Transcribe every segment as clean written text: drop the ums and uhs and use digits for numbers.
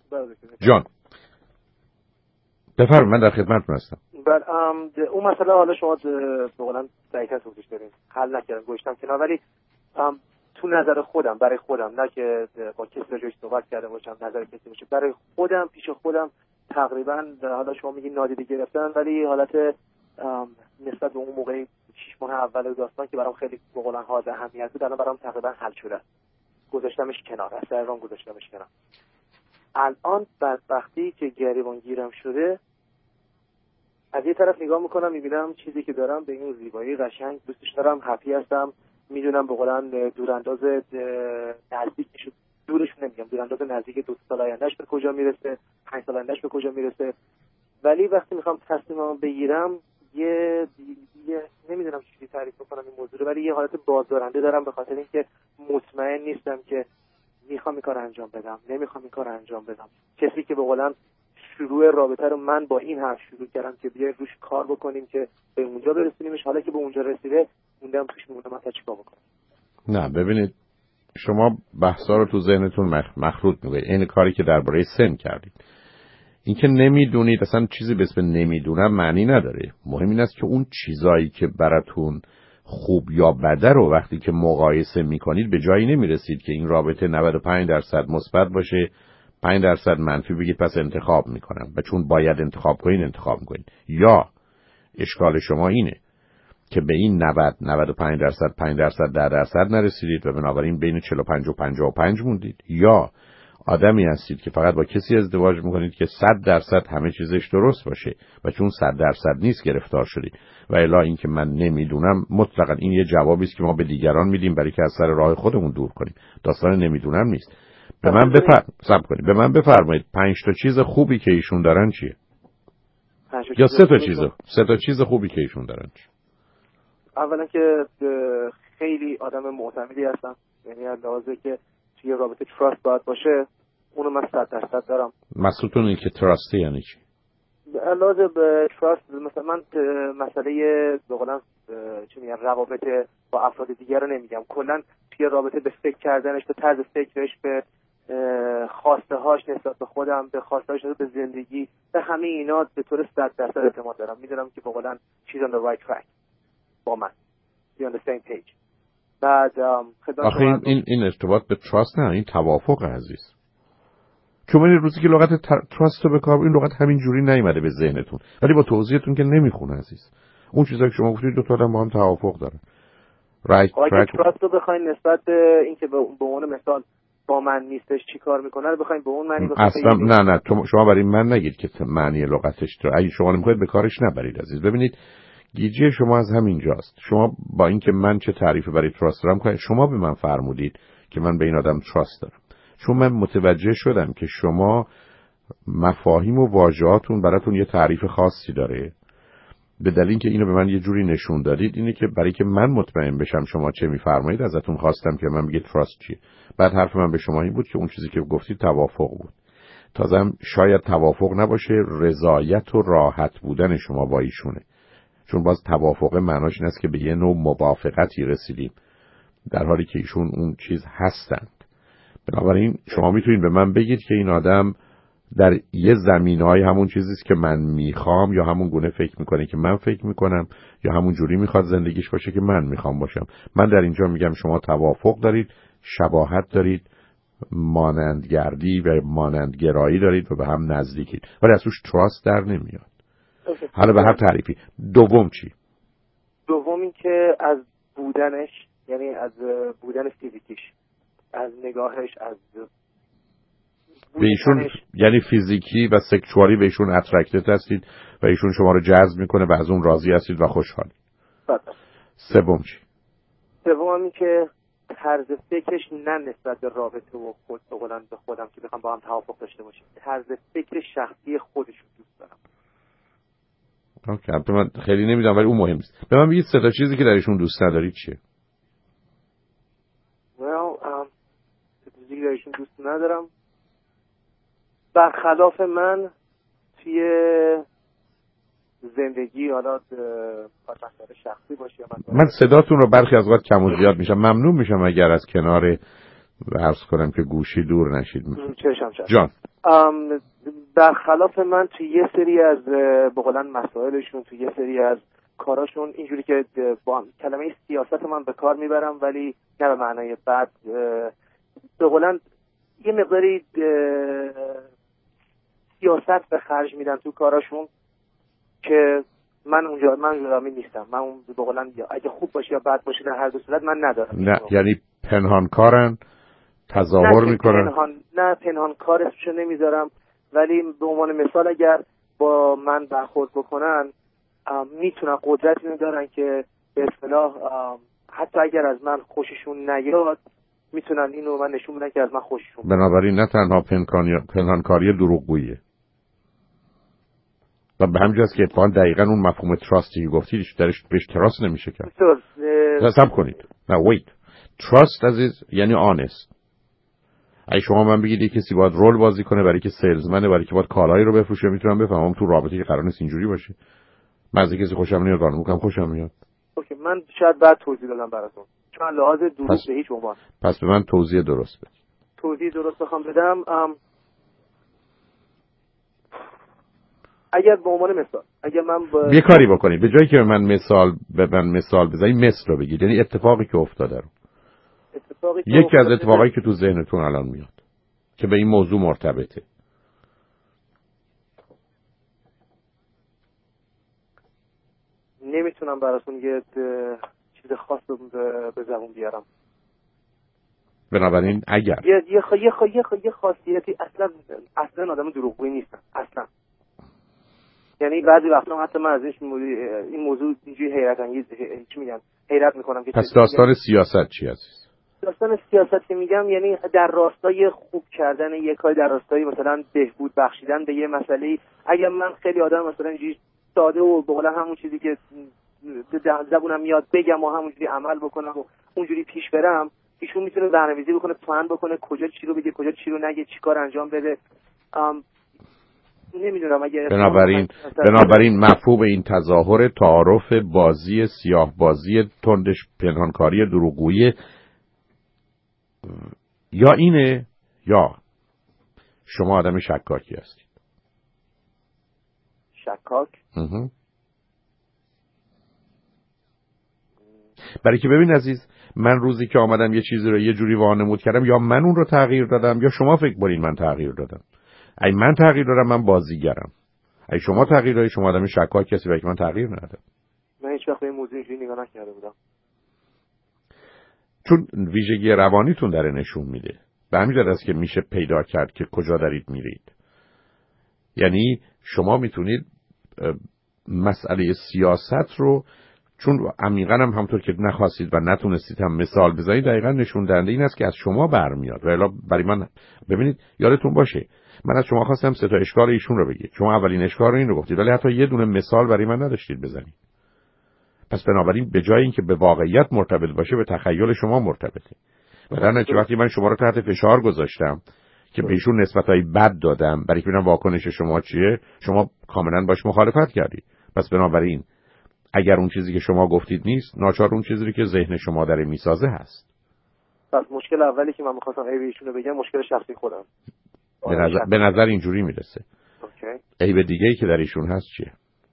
جان بفرمایید، من در خدمتتون هستم. بله اون مسئله حالا شما به قولن دقیقاً توضیح بدین، حل نکردم گوشتم کنار، ولی تو نظر خودم، برای خودم، نه که با کسی راجعش صحبت کرده باشم نظر کسی باشه، برای خودم پیش خودم تقریبا حالا شما میگین نادیده گرفتن، ولی حالت نسبت به اون موقع 6 ماه اول داستان که برام خیلی به قولن حائز اهمیت بود، الان برام تقریبا حل شده، گذاشتمش کنار، از سرم گذاشتمش کنار. الان وقتی که گریبان گیرم شده، از یه طرف نگاه میکنم میبینم چیزی که دارم به این زیبایی قشنگ دوستش دارم، هپی هستم، میدونم به قولن دورانداز نزدیکش، دورش نمیگم، دورانداز نزدیک 2 سال آیندهش به کجا میرسه، 5 سال آیندهش به کجا میرسه، ولی وقتی میخوام تصمیممو بگیرم یه نمیدونم چجوری تعریف بکنم این موضوع رو، ولی یه حالت بازدارنده دارم، به خاطر اینکه مطمئن نیستم که میخوام این کار انجام بدم، نمیخوام این کار انجام بدم. کسی که به قولن شروع رابطه رو من با این حرف شروع کردم که بیاید روش کار بکنیم که به اونجا برسونیمش، حالا که به اونجا رسیده موندم توش، موندم مثلا چیکار بکنم. نه ببینید، شما بحثا رو تو ذهنتون مخلوط می‌کنید. این کاری که درباره سن کردید، این که نمیدونید، اصلا چیزی به اسم نمیدونم معنی نداره. مهم این است که اون چیزایی که براتون خوب یا بده رو وقتی که مقایسه میکنید به جایی نمیرسید که این رابطه 95% مثبت باشه، 5% منفی بگید پس انتخاب میکنم، و چون باید انتخاب کنید انتخاب میکنید. یا اشکال شما اینه که به این 95% 5% 10% نرسیدید و بنابراین بین 45 و 55 موندید، یا آدمی هستید که فقط با کسی ازدواج میکنید که 100% همه چیزش درست باشه و چون 100% نیست گرفتار شدید. و الا این که من نمیدونم، مطلقا این یه جوابی است که ما به دیگران میدیم برای که از سر راه خودمون دور کنیم. داستان نمیدونم نیست. به من بفرمایید 5 تا چیز خوبی که ایشون دارن چیه؟ یا 3 تا چیز خوبی که ایشون دارن چیه؟ اولا که خیلی آدم معتمدی هستن، یعنی از لحاظی که توی رابطه تراست باید باشه، اونو من 100% دارم. مسئولتون این که تراسته یعنی چی؟ لازم به تراست، مثلا من مسئله به قولن چی میگن روابط با افراد دیگر رو نمیگم، کلا توی رابطه به فکر کردنش، به طرز فکرش، به خواسته هاش نسبت به خودم، به خواسته هاش نسبت به زندگی، به همه اینا به طور 100% اعتماد دارم. میدونم که به قولن she's on the right track با من، be on the same page. بعد آخه این ارتباط به تراست نه، این توافق عزیز. چون من روزی که لغت تراست رو بکار، این لغت همین جوری نیومده به ذهنتون، ولی با توضیحتون که نمیخونه عزیز. اون چیزایی که شما گفتید دو تا آدم با هم توافق دارن. اگه تراست رو بخواید نسبت به اینکه به عنوان مثال با من نیستش چی کار میکنه رو بخواید به اون معنی بخواید اصلا نه شما برای من نگید که معنی لغتش رو، اگه شما نمیخواید به کارش نبرید عزیز. ببینید گیجی شما از همین جاست. شما با اینکه من چه تعریفی برای تراست دارم کنید، شما به من فرمودید که من به این آدم تراست دارم، چون من متوجه شدم که شما مفاهیم و واژه‌هاتون براتون یه تعریف خاصی داره، به دلیل که اینو به من یه جوری نشون دادید. اینه که برای که من مطمئن بشم شما چه میفرمایید ازتون خواستم که من بگید تراست چیه. بعد حرف من به شما این بود که اون چیزی که گفتید توافق بود. تازم شاید توافق نباشه، رضایت و راحت بودن شما با ایشونه، چون باز توافق معناش این است که به یه نوع موافقتی رسیدیم در حالی که ایشون اون چیز هستند. بنابراین شما میتونید به من بگید که این آدم در یه زمینه‌های همون چیزیست که من میخوام، یا همون گونه فکر میکنه که من فکر میکنم، یا همون جوری میخواد زندگیش باشه که من میخوام باشم. من در اینجا میگم شما توافق دارید، شباهت دارید، مانندگردی و مانندگرایی دارید و به هم نزدیکید، ولی از توش تراست در نمیاد. حالا به هر تعریفی. دوم چی؟ دوم این که از بودنش، یعنی از بودن فیزیکیش، از نگاهش، از به ایشون یعنی فیزیکی و سکشوالی به ایشون اترکتد هستید و ایشون شما رو جذب میکنه و از اون راضی هستید و خوشحالید. سوم چی؟ سوم این که طرز فکرش نه نسبت به رابطه و خود بقولن به خودم که بخوام با هم توافق داشته باشیم، طرز فکر شخصی خودش رو دوست دارم. اوکی، من خیلی نمیدونم ولی اون مهم نیست. به من بگید 3 تا چیزی که در ایشون دوست ندارید چیه؟ چیزی که در ایشون دوست ندارم برخلاف من توی زندگی، حالا مسئله شخصی باشه، من صداتون رو برخی از وقت کم و زیاد میشم، ممنون میشم اگر از کنار و عرض کنم که گوشی دور نشید. چشم جان برخلاف من توی یه سری از به قولن مسائلشون، توی یه سری از کاراشون اینجوری که با کلمه سیاست من به کار میبرم، ولی نه به معنای بد، به قولن یه مقداری سیاست به خرج میدن تو کاراشون که من اونجا نیستم. من اون به قولن اگه خوب باشه یا بد باشه در هر دو صورت من ندارم. نه یعنی پنهانکارن، تظاهر میکنن؟ نه پنهانکارشو نمیذارم، ولی به عنوان مثال اگر با من برخورد بکنن میتونن قدرتی دارن که به اصطلاح حتی اگر از من خوششون نیاد میتونن اینو من نشون بدن که از من خوششون. بنابراین نه تنها پنهانکاری دروغگوییه و به همین جاست که اتفاقا دقیقاً اون مفهوم تراستی که گفتید درش بهش تراست نمیشه کرد. حساب کنید. نه ویت، تراست عزیز یعنی آنست. اگه شما من بگید کسی باید رول بازی کنه برای که سیلزمنه، برای که باید کالایی رو بفروشه، میتونم بفهمم تو رابطه که قرار نیست اینجوری باشه. من از کسی خوشم نمیاد، قانون میگم خوشم میاد. اوکی، من شاید بعد توضیح دادم براتون چون لحاظ دروغ به هیچ عنوان. پس به من توضیح درست بده. توضیح درست بخوام بدم، اگر به عنوان مثال اگر من یه کاری بکنید، به جایی که به من مثال بزنید مثل رو بگید، یعنی اتفاقی که افتاده رو. یکی از اتفاقایی که تو ذهنتون الان میاد که به این موضوع مرتبطه. نمیتونم براتون یه چیز خاص به زبون بیارم. بنابراین اگر یه خاصیتی اصلا آدم دروغگویی نیستم اصلا. یعنی بعضی وقتا حتی من از این موضوع اینجوری حیرت میکنم که پس داستان سیاست چی عزیز؟ داستان سیاست که میگم یعنی در راستای خوب کردن یک کاری، در راستای مثلا بهبود بخشیدن به یه مسئله. اگر من خیلی آدم مثلا اینجوری ساده و به قول همون چیزی که زبونم میاد بگم و همونجوری عمل بکنم و اونجوری پیش برم، ایشون میتونه برنامه‌ریزی بکنه، پلان بکنه، کجا چی رو بگه، کجا چی رو نگه، چیکار انجام بده. نمیدونم اگه بنابراین مفهوم این تظاهر تعارف بازی سیاه بازی تندش پنهانکاری دروغگویی یا اینه یا شما آدم شکاکی هستید. شکاک؟ برای که ببین عزیز، من روزی که آمدم یه چیزی رو یه جوری وانمود کردم، یا من اون رو تغییر دادم یا شما فکر کنین من تغییر دادم. اگه من تغییر دادم من بازیگرم، اگه شما تغییر دادید شما آدم شکاک هستی، برای که من تغییر ندادم. من هیچ وقت به این موضوع اینجوری نگاه نکرده بودم. چون ویژگی روانیتون داره نشون میده. به همین جهت است که میشه پیدا کرد که کجا دارید میرید. یعنی شما میتونید مسئله سیاست رو، چون عمیقاً هم همونطور که نخواستید و نتونستید هم مثال بزنید، دقیقاً نشون دهنده این است که از شما برمیاد. و الا برای من ببینید یادتون باشه من از شما خواستم 3 تا اشکال ایشون رو بگید. شما اولین اشکال رو این رو گفتید ولی حتی یه دونه مثال برای من نداشتید بزنید. پس بنابراین به جای اینکه به واقعیت مرتبط باشه به تخیل شما مرتبطه. و در نتیجه وقتی من شما رو تحت فشار گذاشتم که به ایشون نسبتای بد دادم برای که ببینم واکنش شما چیه، شما کاملا باش مخالفت کردید. پس بنابراین اگر اون چیزی که شما گفتید نیست، ناچار اون چیزی که ذهن شما داره میسازه هست. پس مشکل اولی که من می‌خواستم عیب ایشونو بگم مشکل شخصی خودم. به نظر اینجوری میرسه. اوکی. عیب دیگه‌ای که در ایشون هست چیه؟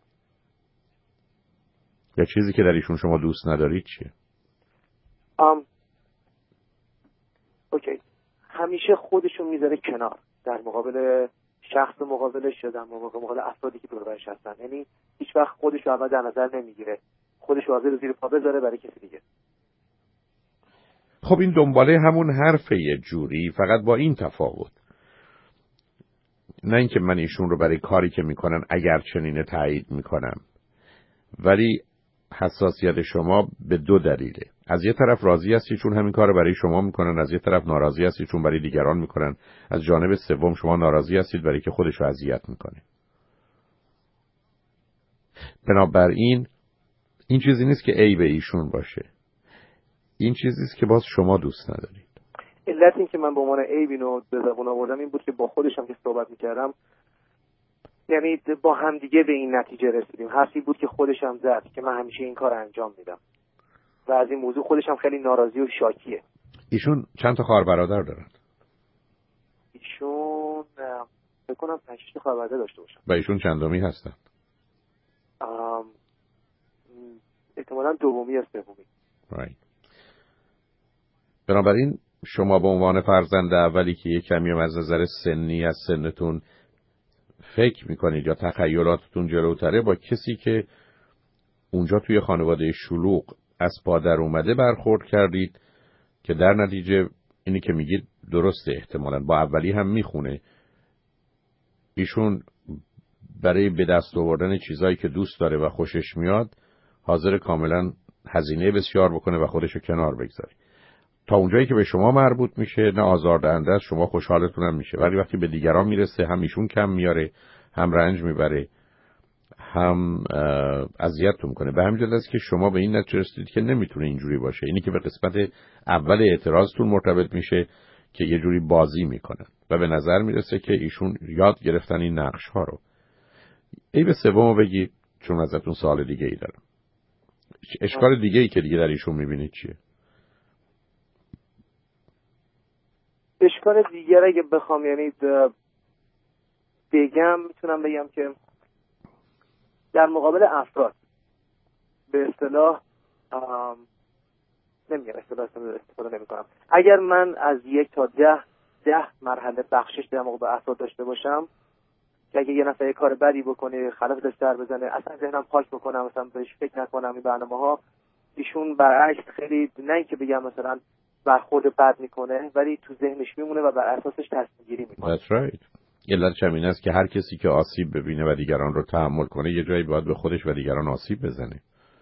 یا چیزی که در ایشون شما دوست ندارید چیه؟ اوکی. همیشه خودشون میذاره کنار در مقابل شخص مقابلش، یا در مقابل افرادی که دور برش هستن. یعنی هیچ وقت خودش رو اول در نظر نمیگیره، خودش رو حاضر زیر پا بذاره برای کسی دیگه. خب این دنباله همون حرفه یه جوری، فقط با این تفاوت، نه اینکه من ایشون رو برای کاری که میکنن اگر چنینه تایید میکنم، ولی حساسیت شما به 2 دلیله. از یه طرف راضی هستی چون همین کار رو برای شما میکنن، از یه طرف ناراضی هستی چون برای دیگران میکنن، از جانب سوم شما ناراضی هستید برای که خودش رو اذیت میکنه. بنابراین این چیزی نیست که عیب ایشون باشه، این چیزی است که باز شما دوست ندارید. علت این که من به عنوان عیب اینو به زبون آوردم این بود که با خودشم که صحبت میکردم، یعنی با همدیگه به این نتیجه رسیدیم. حرفی بود که خودشم زد که من همیشه این کار انجام میدم و از این موضوع خودشم خیلی ناراضی و شاکیه. ایشون چند تا خواهر برادر دارن؟ ایشون فکر کنم 5-6 تا خواهر برادر داشته باشن. و ایشون چندمی هستن؟ احتمالاً دومی یا سومی. right. بنابراین شما به عنوان فرزند اولی که یک کمی از نظر سنی از سنتون فکر میکنید یا تخیلاتتون جلوتره، با کسی که اونجا توی خانواده شلوغ از پادر اومده برخورد کردید که در نتیجه اینی که میگید درسته، احتمالاً با اولی هم میخونه. ایشون برای به دست آوردن چیزایی که دوست داره و خوشش میاد حاضر کاملا هزینه بسیار بکنه و خودشو کنار بگذاره. تا اونجایی که به شما مربوط میشه نه آزاردهنده است، شما خوشحالتون هم میشه، ولی وقتی به دیگران میرسه هم ایشون کم میاره، هم رنج میبره، هم اذیتتون میکنه. به همین جهت است که شما به این نتیجه رسیدید که نمیتونه اینجوری باشه. اینی که به قسمت اول اعتراضتون مرتبط میشه که یه جوری بازی میکنن و به نظر میرسه که ایشون یاد گرفتن این نقش ها رو. ای به سومو بگید، چون ازتون سوال دیگه ای دارم. اشکال دیگه ای که دیگه در ایشون میبینید چیه؟ اشکال دیگر اگه بخوام یعنی بگم، میتونم بگم که در مقابل افراد به اصطلاح نمیگم استفاده نمی کنم. اگر من از 1 تا 10 مرحله بخشش در مقابل افراد داشته باشم که اگه یه نفر یه کار بدی بکنه، خلاف دست در بزنه، اصلا ذهنم پاک بکنم، مثلا بهش فکر نکنم، این برنامه‌ها، ایشون برعکس خیلی، نه اینکه بگم مثلا برخورد بد میکنه، ولی تو ذهنش میمونه و بر اساسش تصمیم گیری میکنه. That's right. علتش همین است که هر کسی که آسیب ببینه و دیگران رو تحمل کنه یه جایی باید به خودش و دیگران آسیب بزنه.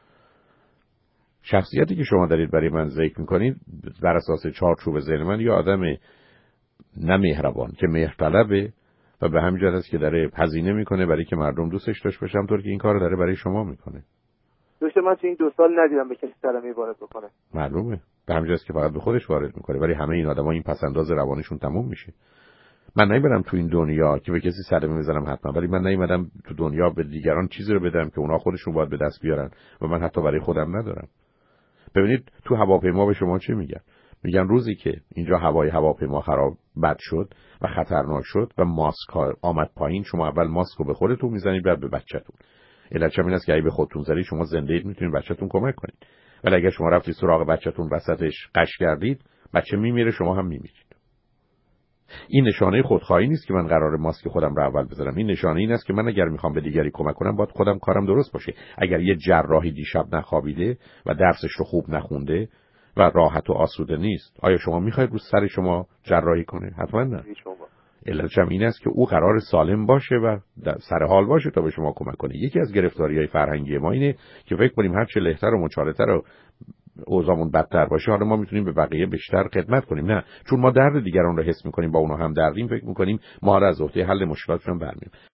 شخصیتی که شما دارید برای من ذکر میکنید بر اساس چارچوب ذهن من یه آدم نه مهربان که مهرطلبه و به همین جهت است که داره هزینه میکنه برای که مردم دوستش داشته باشن، طور که این کارو داره برای شما میکنه. دوست من تو این 2 سال ندیدم به کسی سلمی وارد بکنه. معلومه. به همین جهت است که فقط به خودش وارد میکنه، ولی همه این آدما این پسنداز روانشون تموم میشه. من نمیبرم تو این دنیا که به کسی صدمه بزنم حتما، ولی من نمیدم تو دنیا به دیگران چیزی رو بدم که اونا خودشون باید به دست بیارن و من حتی برای خودم ندارم. ببینید تو هواپیما به شما چه میگن روزی که اینجا هواپیما خراب بد شد و خطرناک شد و ماسک آمد پایین، شما اول ماسک رو به خودتون میزنید بعد به بچه‌تون. علتش این است که اگه به خودتون زنید شما زنده اید، میتونید بچه‌تون کمک کنید، ولی اگه شما رفتید سراغ بچه‌تون وسطش قش کردید، بچه میمیره، شما هم میمیرید. این نشانه خودخواهی نیست که من قرار ماسک خودم رو اول بذارم. این نشانه این است که من اگر میخوام به دیگری کمک کنم باید خودم کارم درست باشه. اگر یه جراحی دیشب نخوابیده و درسش رو خوب نخونده و راحت و آسوده نیست، آیا شما میخواید رو سر شما جراحی کنه؟ حتما نه. علتش هم این است که او قرار سالم باشه و سر حال باشه تا به شما کمک کنه. یکی از گرفتاری‌های فرهنگی ما اینه که فکر کنیم هر چه لهتر و مچاله‌تر و اوضاعمون بدتر باشه حالا ما میتونیم به بقیه بیشتر خدمت کنیم. نه، چون ما درد دیگران رو حس میکنیم، با اونها هم دردیم، فکر میکنیم ما را از عهده حل مشکلاتشون برمی‌داریم.